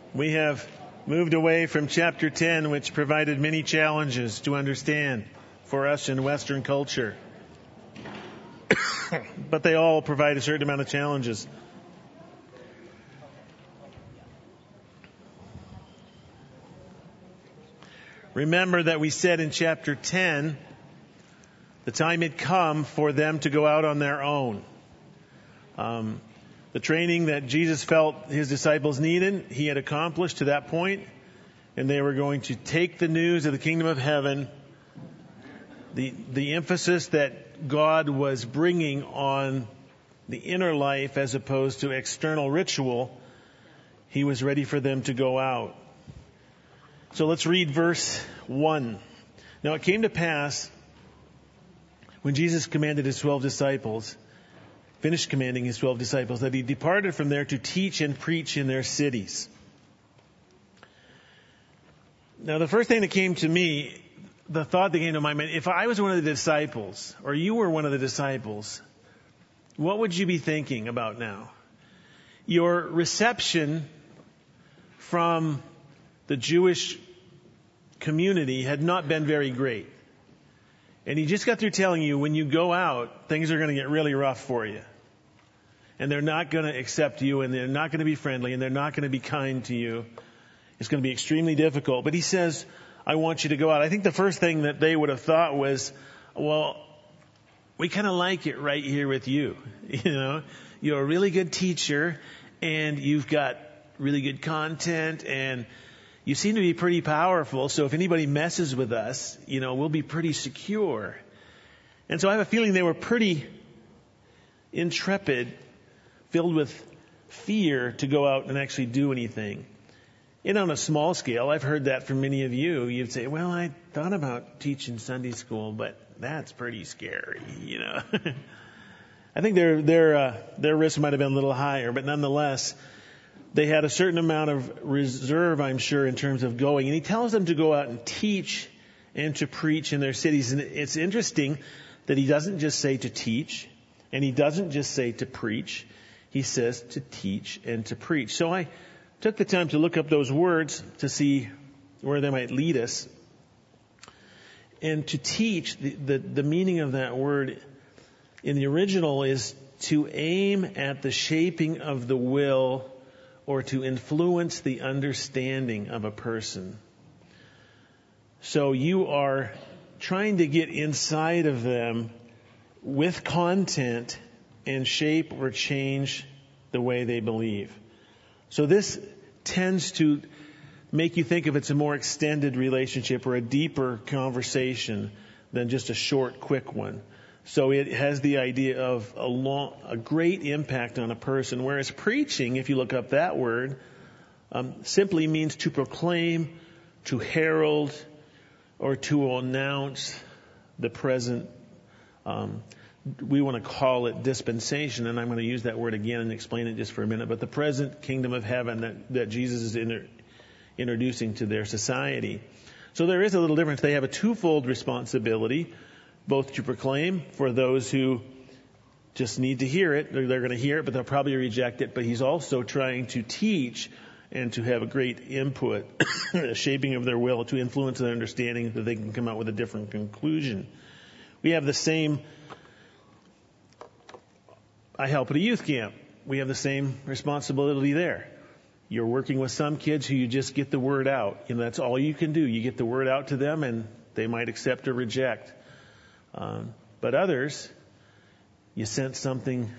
We have moved away from chapter 10, which provided many challenges to understand for us in Western culture. But they all provide a certain amount of challenges. Remember that we said in chapter 10, the time had come for them to go out on their own. The training that Jesus felt his disciples needed, he had accomplished to that point, and they were going to take the news of the kingdom of heaven, the emphasis that God was bringing on the inner life as opposed to external ritual. He was ready for them to go out. So let's read verse 1. Now it came to pass when Jesus commanded his 12 disciples, finished commanding his 12 disciples, that he departed from there to teach and preach in their cities. Now the first thing that came to me, the thought that came to my mind, if I was one of the disciples, or you were one of the disciples, what would you be thinking about now? Your reception from the Jewish community had not been very great. And he just got through telling you, when you go out, things are going to get really rough for you. And they're not going to accept you, and they're not going to be friendly, and they're not going to be kind to you. It's going to be extremely difficult. But he says, I want you to go out. I think the first thing that they would have thought was, well, we kind of like it right here with you. You know, you're a really good teacher, and you've got really good content, and you seem to be pretty powerful. So if anybody messes with us, you know, we'll be pretty secure. And so I have a feeling they were pretty intrepid, filled with fear to go out and actually do anything. And on a small scale, I've heard that from many of you. You'd say, well, I thought about teaching Sunday school, but that's pretty scary, you know. I think their risk might have been a little higher, but nonetheless, they had a certain amount of reserve, I'm sure, in terms of going. And he tells them to go out and teach and to preach in their cities. And it's interesting that he doesn't just say to teach, and he doesn't just say to preach. He says to teach and to preach. So I took the time to look up those words to see where they might lead us. And to teach, the meaning of that word in the original is to aim at the shaping of the will or to influence the understanding of a person. So you are trying to get inside of them with content and shape or change the way they believe. So this tends to make you think of it's a more extended relationship or a deeper conversation than just a short, quick one. So it has the idea of a great impact on a person, whereas preaching, if you look up that word, simply means to proclaim, to herald, or to announce the present. We want to call it dispensation, and I'm going to use that word again and explain it just for a minute. But the present kingdom of heaven that Jesus is introducing to their society. So there is a little difference. They have a twofold responsibility, both to proclaim for those who just need to hear it. They're going to hear it, but they'll probably reject it. But he's also trying to teach and to have a great input, a shaping of their will, to influence their understanding that they can come out with a different conclusion. We have the same. I help at a youth camp. We have the same responsibility there. You're working with some kids who you just get the word out. You know, that's all you can do. You get the word out to them, and they might accept or reject. But others, you sense something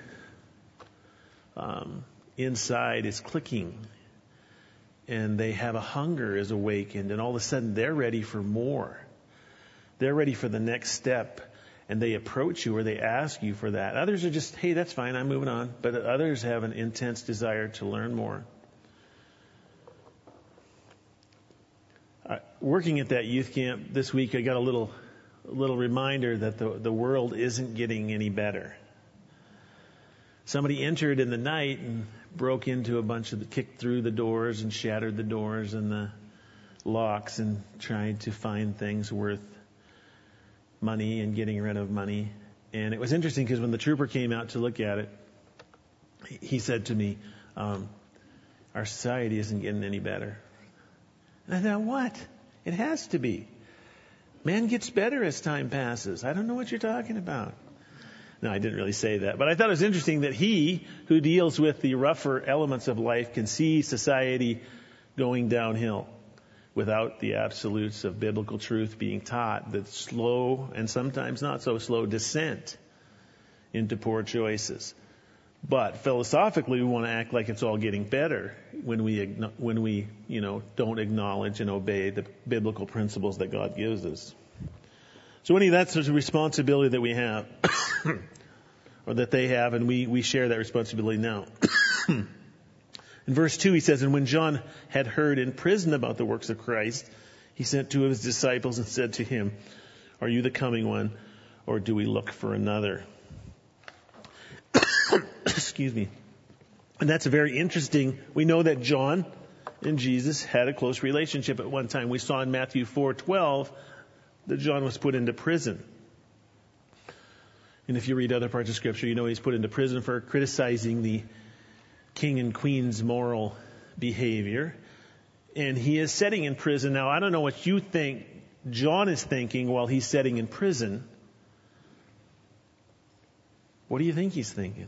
inside is clicking, and they have a hunger is awakened, and all of a sudden they're ready for more. They're ready for the next step, and they approach you or they ask you for that. Others are just, hey, that's fine, I'm moving on. But others have an intense desire to learn more. Working at that youth camp this week, I got a little reminder that the world isn't getting any better. Somebody entered in the night and broke into kicked through the doors and shattered the doors and the locks and tried to find things worth money and getting rid of money. And it was interesting because when the trooper came out to look at it, he said to me, are our society isn't getting any better. And I thought, what? It has to be. Man gets better as time passes. I don't know what you're talking about. No, I didn't really say that. But I thought it was interesting that he who deals with the rougher elements of life can see society going downhill without the absolutes of biblical truth being taught, the slow and sometimes not so slow descent into poor choices. But philosophically, we want to act like it's all getting better when we don't acknowledge and obey the biblical principles that God gives us. So that's a responsibility that we have, or that they have, and we share that responsibility now. In verse 2, he says, "And when John had heard in prison about the works of Christ, he sent 2 of his disciples and said to him, 'Are you the coming one, or do we look for another?'" Excuse me. And that's a very interesting. We know that John and Jesus had a close relationship at one time. We saw in Matthew 4:12 that John was put into prison. And if you read other parts of Scripture, you know he's put into prison for criticizing the king and queen's moral behavior. And he is sitting in prison. Now, I don't know what you think John is thinking while he's sitting in prison. What do you think he's thinking?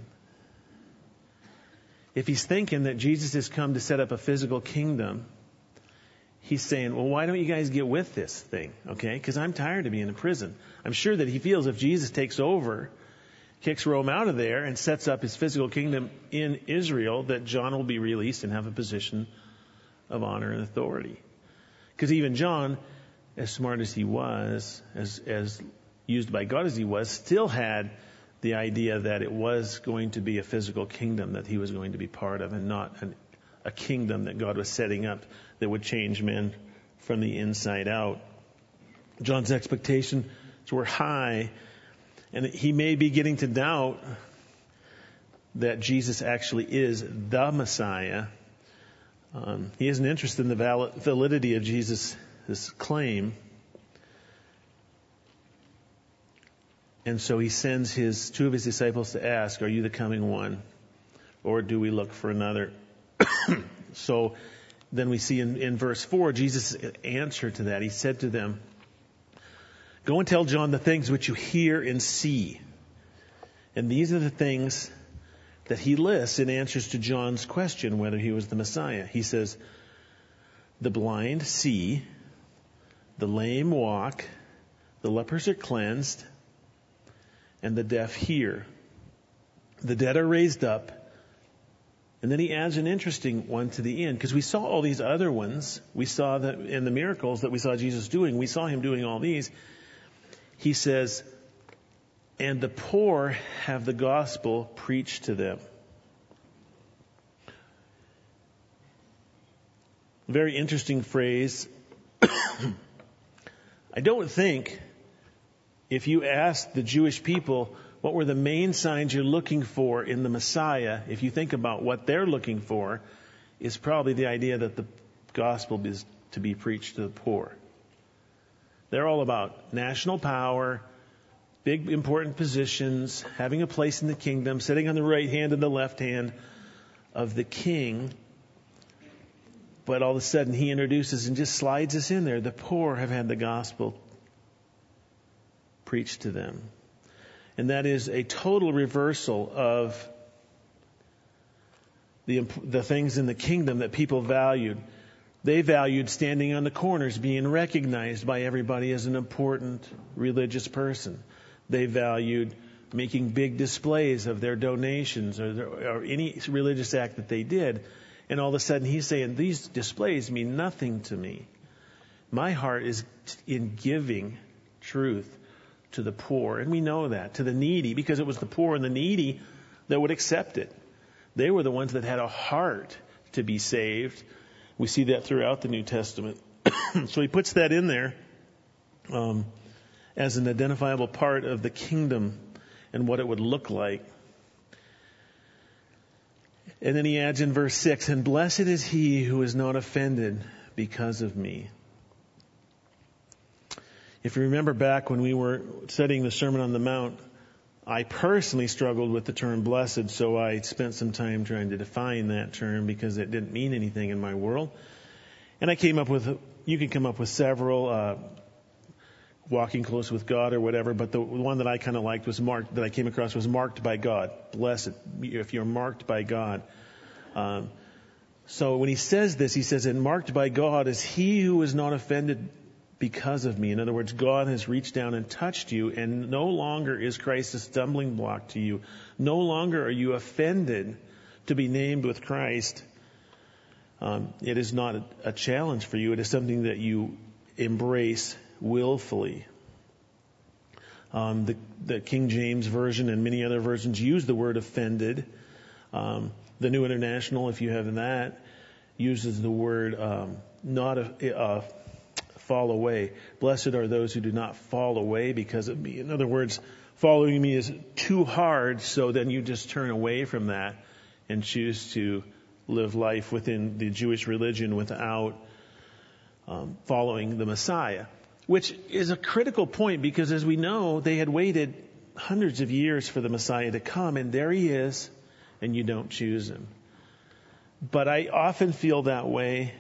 If he's thinking that Jesus has come to set up a physical kingdom, he's saying, well, why don't you guys get with this thing? Okay? Because I'm tired of being in prison. I'm sure that he feels if Jesus takes over, kicks Rome out of there, and sets up his physical kingdom in Israel, that John will be released and have a position of honor and authority. Because even John, as smart as he was, as used by God as he was, still had the idea that it was going to be a physical kingdom that he was going to be part of, and not a kingdom that God was setting up that would change men from the inside out. John's expectations were high, and he may be getting to doubt that Jesus actually is the Messiah. He isn't interested in the validity of Jesus' claim. And so he sends 2 of his disciples to ask, "Are you the coming one, or do we look for another?" So then we see in verse 4, Jesus' answer to that. He said to them, "Go and tell John the things which you hear and see." And these are the things that he lists in answers to John's question whether he was the Messiah. He says, "The blind see, the lame walk, the lepers are cleansed, and the deaf hear. The dead are raised up." And then he adds an interesting one to the end, because we saw all these other ones. We saw that in the miracles that we saw Jesus doing. We saw him doing all these. He says, "And the poor have the gospel preached to them." Very interesting phrase. I don't think, if you ask the Jewish people what were the main signs you're looking for in the Messiah, if you think about what they're looking for, is probably the idea that the gospel is to be preached to the poor. They're all about national power, big important positions, having a place in the kingdom, sitting on the right hand and the left hand of the king. But all of a sudden he introduces and just slides us in there. The poor have had the gospel preached to them. And that is a total reversal of the things in the kingdom that people valued. They valued standing on the corners, being recognized by everybody as an important religious person. They valued making big displays of their donations or any religious act that they did. And all of a sudden he's saying, these displays mean nothing to me. My heart is in giving truth to the poor. And we know that. To the needy, because it was the poor and the needy that would accept it. They were the ones that had a heart to be saved. We see that throughout the New Testament. So he puts that in there as an identifiable part of the kingdom and what it would look like. And then he adds in verse 6, "And blessed is he who is not offended because of me." If you remember back when we were studying the Sermon on the Mount, I personally struggled with the term blessed, so I spent some time trying to define that term because it didn't mean anything in my world. And I came up with, you can come up with several, walking close with God or whatever, but the one that I kind of liked was marked, that I came across was marked by God. Blessed, if you're marked by God. So when he says this, he says, and marked by God is he who is not offended because of me. In other words, God has reached down and touched you, and no longer is Christ a stumbling block to you. No longer are you offended to be named with Christ. It is not a challenge for you. It is something that you embrace willfully. The King James Version and many other versions use the word offended. The New International, if you have that, uses the word fall away. Blessed are those who do not fall away because of me. In other words, following me is too hard, so then you just turn away from that and choose to live life within the Jewish religion without following the Messiah. Which is a critical point because, as we know, they had waited hundreds of years for the Messiah to come, and there he is, and you don't choose him. But I often feel that way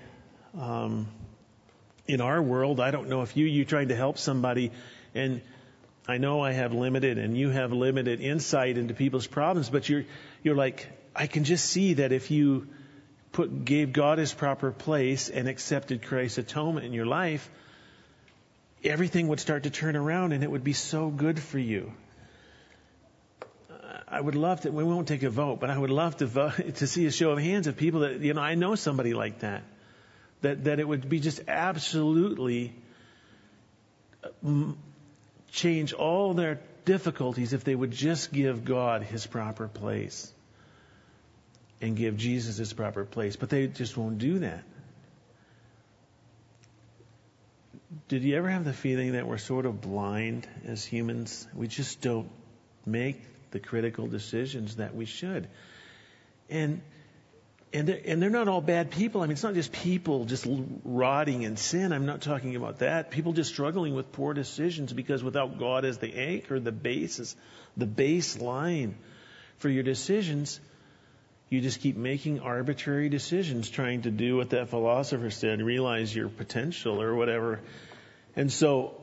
in our world. I don't know if you're trying to help somebody, and I know I have limited and you have limited insight into people's problems, but you're like, I can just see that if you gave God his proper place and accepted Christ's atonement in your life, everything would start to turn around and it would be so good for you. I would love to, we won't take a vote, but I would love to see a show of hands of people that, I know somebody like that it would be just absolutely change all their difficulties if they would just give God his proper place and give Jesus his proper place. But they just won't do that. Did you ever have the feeling that we're sort of blind as humans? We just don't make the critical decisions that we should. And they're not all bad people. I mean, it's not just people just rotting in sin. I'm not talking about that. People just struggling with poor decisions because without God as the anchor, the baseline for your decisions, you just keep making arbitrary decisions, trying to do what that philosopher said, realize your potential or whatever. And so,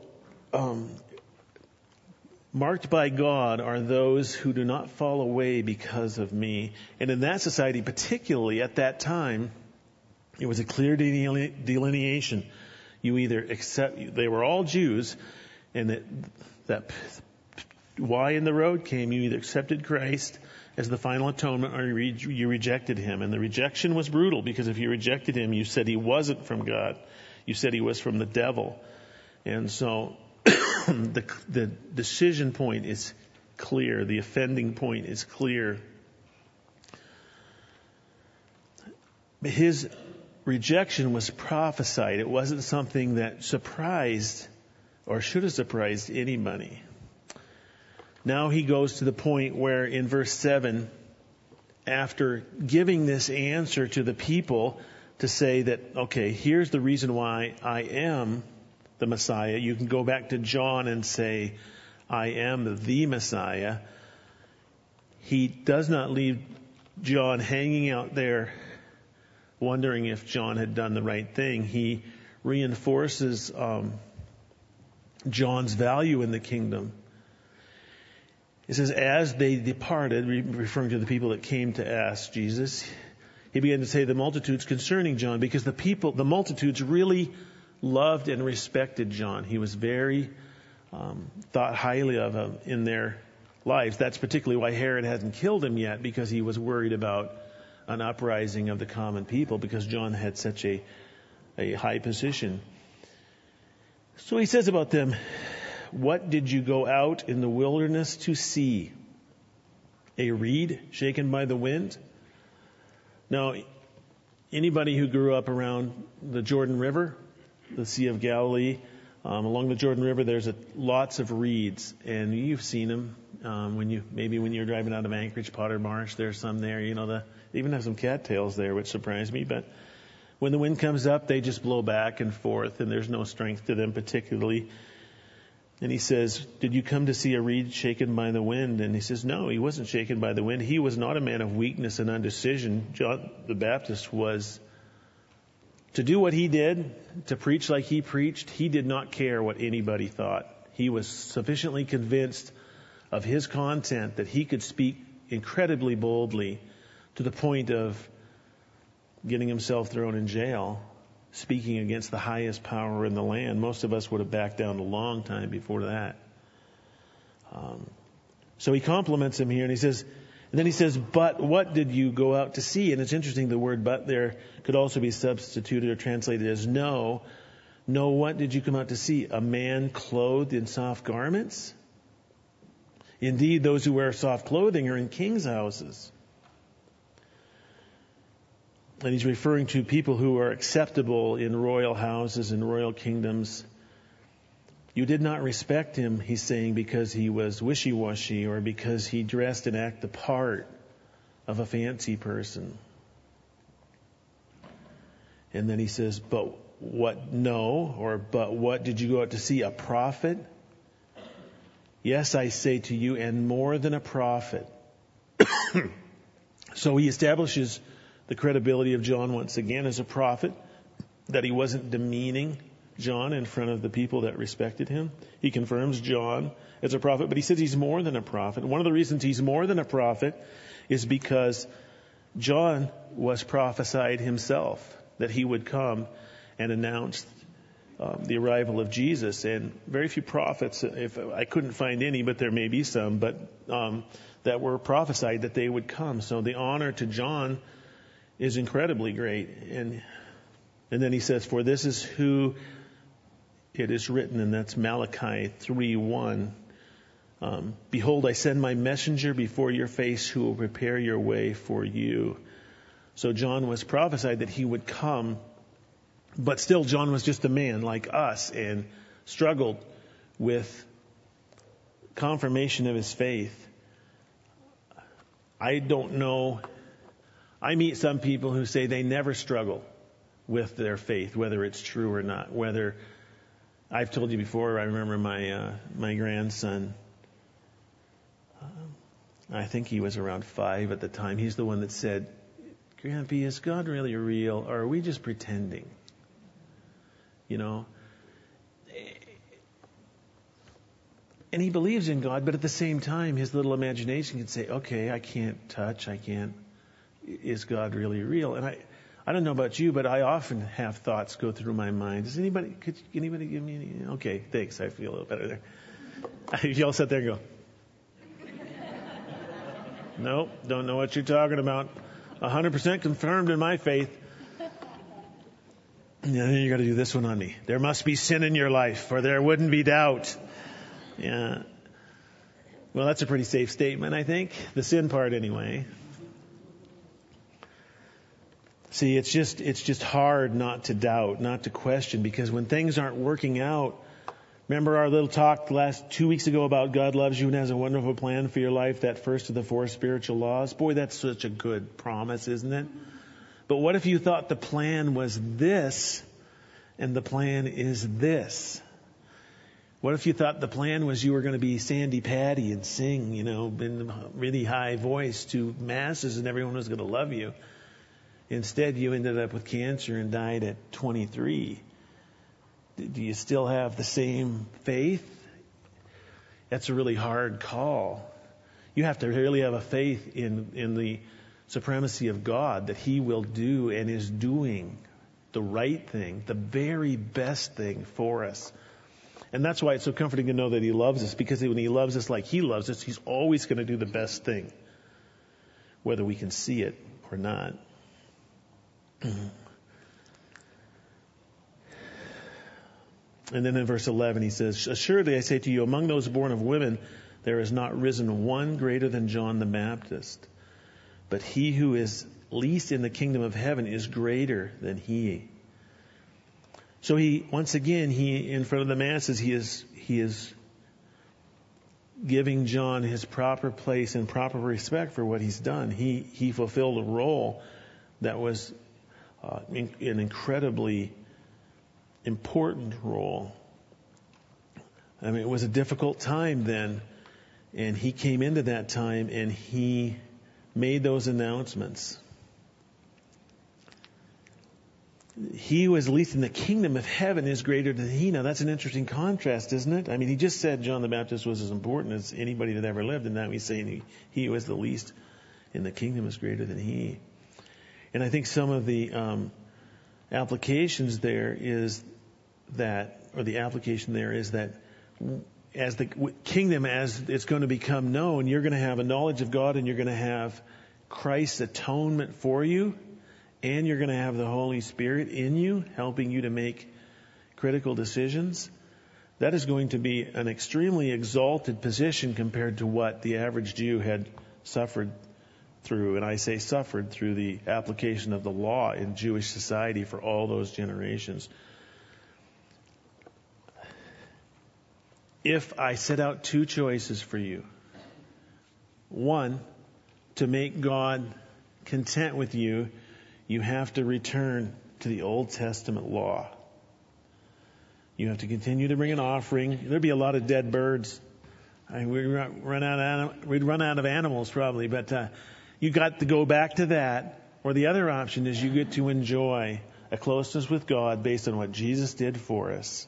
marked by God are those who do not fall away because of me. And in that society, particularly at that time, it was a clear delineation. You either accept, they were all Jews, and that Y in the road came, you either accepted Christ as the final atonement or you rejected him. And the rejection was brutal because if you rejected him, you said he wasn't from God. You said he was from the devil. And so the decision point is clear. The offending point is clear. His rejection was prophesied. It wasn't something that surprised or should have surprised anybody. Now he goes to the point where in verse 7, after giving this answer to the people to say that, okay, here's the reason why I am the Messiah. You can go back to John and say, I am the Messiah. He does not leave John hanging out there wondering if John had done the right thing. He reinforces John's value in the kingdom. It says, as they departed, referring to the people that came to ask Jesus, he began to say the multitudes concerning John, because the multitudes really loved and respected John. He was very thought highly of him in their lives. That's particularly why Herod hadn't killed him yet, because he was worried about an uprising of the common people, because John had such a high position. So he says about them, what did you go out in the wilderness to see? A reed shaken by the wind? Now, anybody who grew up around the Jordan River, the Sea of Galilee, along the Jordan River, there's lots of reeds, and you've seen them when you're driving out of Anchorage, Potter Marsh. There's some there. They even have some cattails there, which surprised me. But when the wind comes up, they just blow back and forth, and there's no strength to them particularly. And he says, did you come to see a reed shaken by the wind? And he says, no, he wasn't shaken by the wind. He was not a man of weakness and undecision. John the Baptist was to do what he did, to preach like he preached. He did not care what anybody thought. He was sufficiently convinced of his content that he could speak incredibly boldly to the point of getting himself thrown in jail, speaking against the highest power in the land. Most of us would have backed down a long time before that. So he compliments him here, and then he says, but what did you go out to see? And it's interesting, the word but there could also be substituted or translated as no. No, what did you come out to see? A man clothed in soft garments? Indeed, those who wear soft clothing are in kings' houses. And he's referring to people who are acceptable in royal houses and royal kingdoms. You did not respect him, he's saying, because he was wishy-washy or because he dressed and acted the part of a fancy person. And then he says, but what did you go out to see? A prophet? Yes, I say to you, and more than a prophet. So he establishes the credibility of John once again as a prophet, that he wasn't demeaning John in front of the people that respected him. He confirms John as a prophet, but he says he's more than a prophet. One of the reasons he's more than a prophet is because John was prophesied himself that he would come and announce the arrival of Jesus. And very few prophets, if I couldn't find any, but there may be some, but that were prophesied that they would come. So the honor to John is incredibly great. And then he says, for this is who it is written, and that's Malachi 3:1. Behold, I send my messenger before your face who will prepare your way for you. So John was prophesied that he would come, but still John was just a man like us and struggled with confirmation of his faith. I don't know. I meet some people who say they never struggle with their faith, whether it's true or not. Whether I've told you before, I remember my grandson. I think he was around 5 at the time. He's the one that said, "Grandpa, is God really real, or are we just pretending?" You know. And he believes in God, but at the same time, his little imagination can say, "Okay, I can't touch. I can't. Is God really real?" And I don't know about you, but I often have thoughts go through my mind. Could anybody give me any? Okay, thanks. I feel a little better there. Y'all sit there and go, "Nope, don't know what you're talking about. 100% confirmed in my faith." Yeah, then you got to do this one on me. There must be sin in your life, or there wouldn't be doubt. Yeah. Well, that's a pretty safe statement, I think. The sin part, anyway. See, it's just hard not to doubt, not to question, because when things aren't working out, remember our little talk 2 weeks ago about God loves you and has a wonderful plan for your life, that first of the 4 spiritual laws? Boy, that's such a good promise, isn't it? But what if you thought the plan was this, and the plan is this? What if you thought the plan was you were going to be Sandy Patty and sing, in a really high voice to masses and everyone was going to love you? Instead, you ended up with cancer and died at 23. Do you still have the same faith? That's a really hard call. You have to really have a faith in the supremacy of God, that He will do and is doing the right thing, the very best thing for us. And that's why it's so comforting to know that He loves us, because when He loves us like He loves us, He's always going to do the best thing, whether we can see it or not. And then in verse 11 he says, "Assuredly I say to you, among those born of women, there has not risen one greater than John the Baptist. But he who is least in the kingdom of heaven is greater than he." So once again, in front of the masses, he is giving John his proper place and proper respect for what he's done. He fulfilled a role that was an incredibly important role. I mean, it was a difficult time then. And he came into that time and he made those announcements. He who is least in the kingdom of heaven is greater than he. Now that's an interesting contrast, isn't it? I mean, he just said John the Baptist was as important as anybody that ever lived, and now he's saying he who is the least in the kingdom is greater than he. And I think some of the applications there is that, or the application there is that as the kingdom, as it's going to become known, you're going to have a knowledge of God and you're going to have Christ's atonement for you. And you're going to have the Holy Spirit in you, helping you to make critical decisions. That is going to be an extremely exalted position compared to what the average Jew had suffered through. And I say suffered through the application of the law in Jewish society for all those generations. If I set out two choices for you, one, to make God content with you, you have to return to the Old Testament law. You have to continue to bring an offering. There'd be a lot of dead birds. We'd run out of animals probably, but you got to go back to that. Or the other option is you get to enjoy a closeness with God based on what Jesus did for us.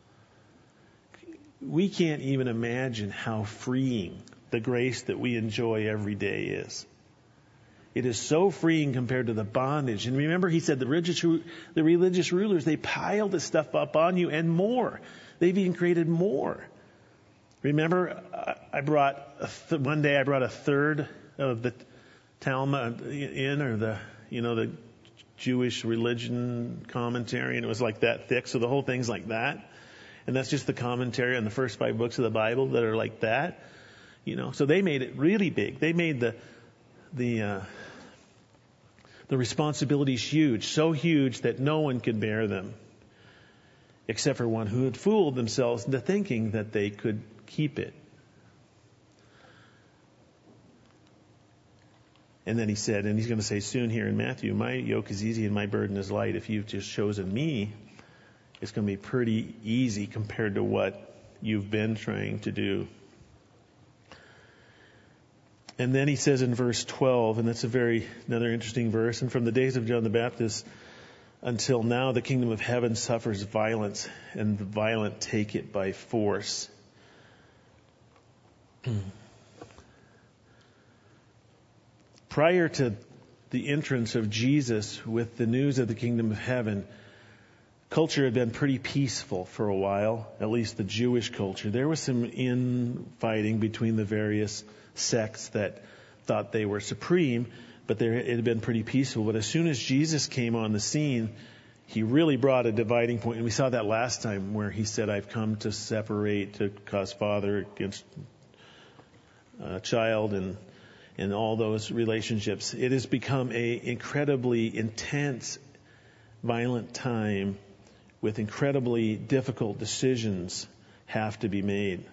We can't even imagine how freeing the grace that we enjoy every day is. It is so freeing compared to the bondage. And remember, he said the religious rulers, they piled this stuff up on you and more. They've even created more. Remember, one day I brought a third of the Talmud in, or the Jewish religion commentary, and it was like that thick. So the whole thing's like that. And that's just the commentary on the first 5 books of the Bible that are like that. So they made it really big. They made the responsibilities huge, so huge that no one could bear them, except for one who had fooled themselves into thinking that they could keep it. And then he said, and he's going to say soon here in Matthew, my yoke is easy and my burden is light. If you've just chosen me, it's going to be pretty easy compared to what you've been trying to do. And then he says in verse 12, and that's another interesting verse, and from the days of John the Baptist until now, the kingdom of heaven suffers violence, and the violent take it by force. Prior to the entrance of Jesus with the news of the kingdom of heaven, culture had been pretty peaceful for a while, at least the Jewish culture. There was some infighting between the various sects that thought they were supreme, but it had been pretty peaceful. But as soon as Jesus came on the scene, he really brought a dividing point. And we saw that last time where he said, I've come to separate, to cause father against child and all those relationships. It has become an incredibly intense, violent time with incredibly difficult decisions have to be made.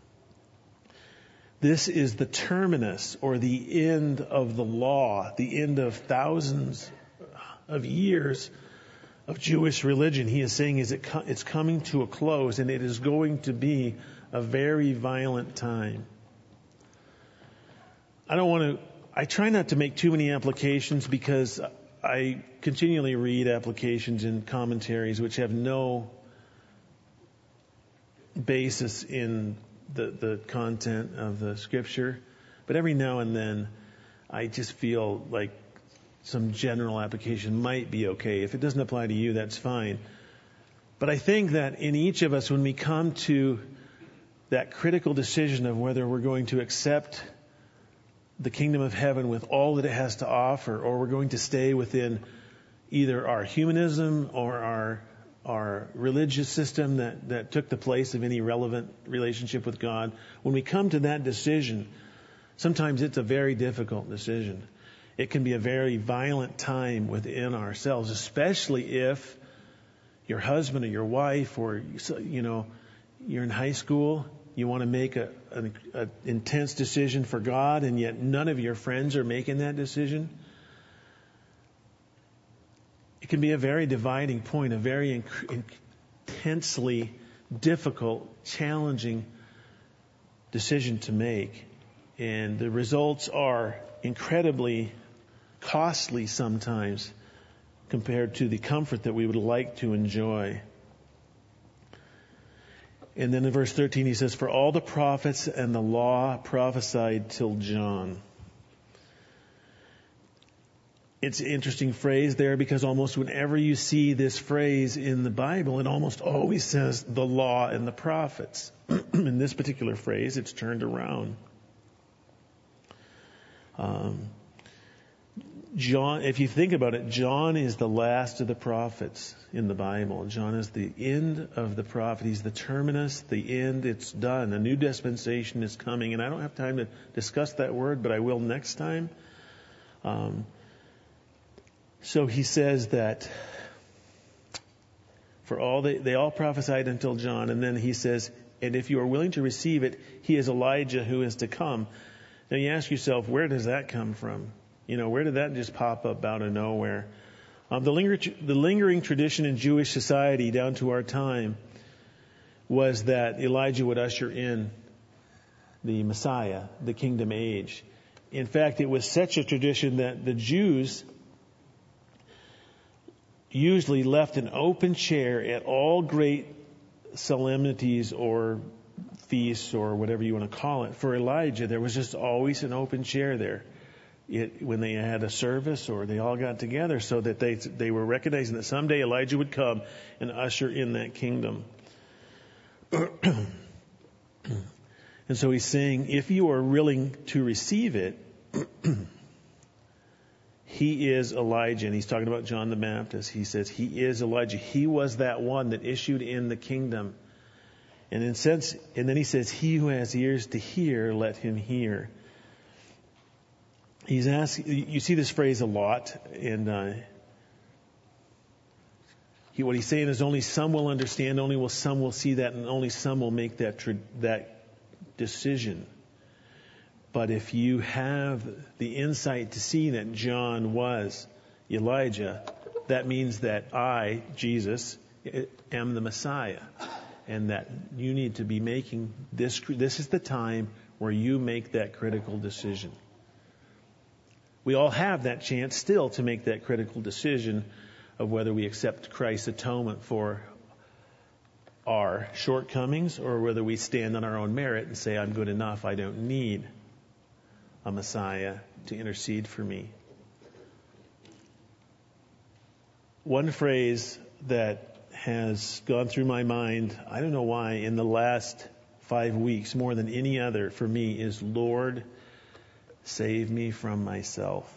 This is the terminus, or the end of the law, the end of thousands of years of Jewish religion. He is saying it's coming to a close, and it is going to be a very violent time. I try not to make too many applications because I continually read applications and commentaries which have no basis in the content of the scripture. But every now and then I just feel like some general application might be okay. If it doesn't apply to you, that's fine. But I think that in each of us, when we come to that critical decision of whether we're going to accept the kingdom of heaven with all that it has to offer, or we're going to stay within either our humanism or our religious system that took the place of any relevant relationship with God, when we come to that decision, sometimes it's a very difficult decision. It can be a very violent time within ourselves, especially if your husband or your wife, or you're in high school, you want to make an intense decision for God, and yet none of your friends are making that decision. It can be a very dividing point, a very intensely difficult, challenging decision to make. And the results are incredibly costly sometimes compared to the comfort that we would like to enjoy. And then in verse 13 he says, "For all the prophets and the law prophesied till John." It's an interesting phrase there because almost whenever you see this phrase in the Bible, it almost always says the law and the prophets. In this particular phrase, it's turned around. John, if you think about it, John is the last of the prophets in the Bible. John is the end of the prophet. He's the terminus, the end. It's done. A new dispensation is coming. And I don't have time to discuss that word, but I will next time. So he says that for all they all prophesied until John, and then he says, and if you are willing to receive it, he is Elijah who is to come. Now you ask yourself, where does that come from? Where did that just pop up out of nowhere? The lingering tradition in Jewish society down to our time was that Elijah would usher in the Messiah, the kingdom age. In fact, it was such a tradition that the Jews usually left an open chair at all great solemnities or feasts or whatever you want to call it. For Elijah, there was just always an open chair there when they had a service or they all got together, so that they were recognizing that someday Elijah would come and usher in that kingdom. And so he's saying, if you are willing to receive it, he is Elijah. And he's talking about John the Baptist. He says he is Elijah. He was that one that issued in the kingdom. And then he says, he who has ears to hear, let him hear. He's asking, you see this phrase a lot, and what he's saying is only some will understand, some will see that, and only some will make that decision. But if you have the insight to see that John was Elijah, that means that I, Jesus, am the Messiah. And that you need to be making this is the time where you make that critical decision. We all have that chance still to make that critical decision of whether we accept Christ's atonement for our shortcomings or whether we stand on our own merit and say, I'm good enough, I don't need a Messiah to intercede for me. One phrase that has gone through my mind, I don't know why, in the last 5 weeks more than any other for me is, Lord, save me from myself.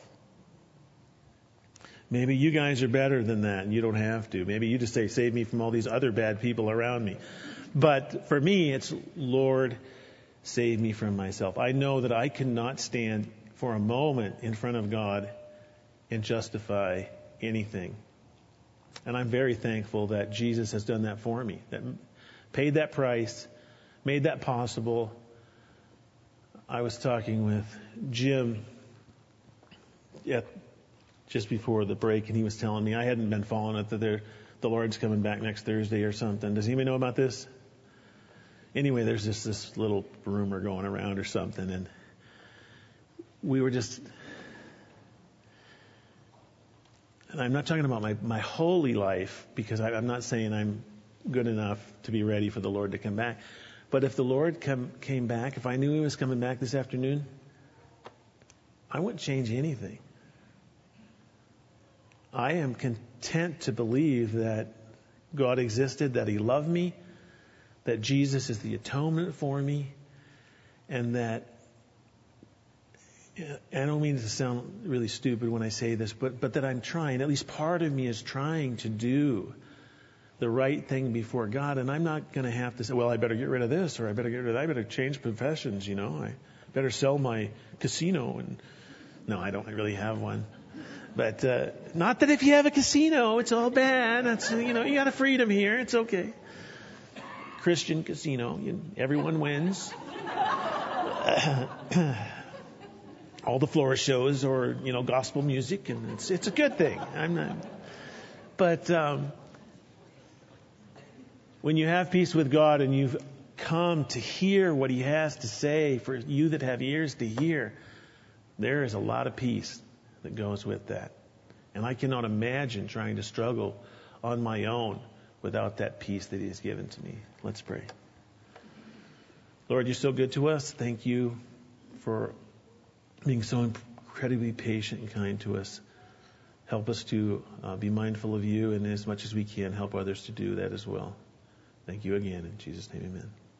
Maybe you guys are better than that and you don't have to. Maybe you just say, save me from all these other bad people around me. But for me, it's, Lord, save me from myself. I know that I cannot stand for a moment in front of God and justify anything. And I'm very thankful that Jesus has done that for me, that paid that price, made that possible. I was talking with Jim just before the break, and he was telling me I hadn't been following it, that the Lord's coming back next Thursday or something. Does anybody know about this? Anyway, there's just this little rumor going around or something, and we were just... And I'm not talking about my holy life, because I'm not saying I'm good enough to be ready for the Lord to come back. But if the Lord came back, if I knew He was coming back this afternoon, I wouldn't change anything. I am content to believe that God existed, that He loved me, that Jesus is the atonement for me, and that, I don't mean to sound really stupid when I say this, but that I'm trying, at least part of me is trying to do the right thing before God, and I'm not going to have to say, well, I better get rid of this, or I better change professions, I better sell my casino. And no, I don't really have one. But not that if you have a casino, it's all bad. That's you got a freedom here. It's okay. Christian casino, everyone wins. All the floor shows, or gospel music, and it's a good thing. I'm not, but when you have peace with God and you've come to hear what He has to say, for you that have ears to hear, there is a lot of peace that goes with that. And I cannot imagine trying to struggle on my own without that peace that He has given to me. Let's pray. Lord, you're so good to us. Thank you for being so incredibly patient and kind to us. Help us to be mindful of you, and as much as we can, help others to do that as well. Thank you again. In Jesus' name, amen.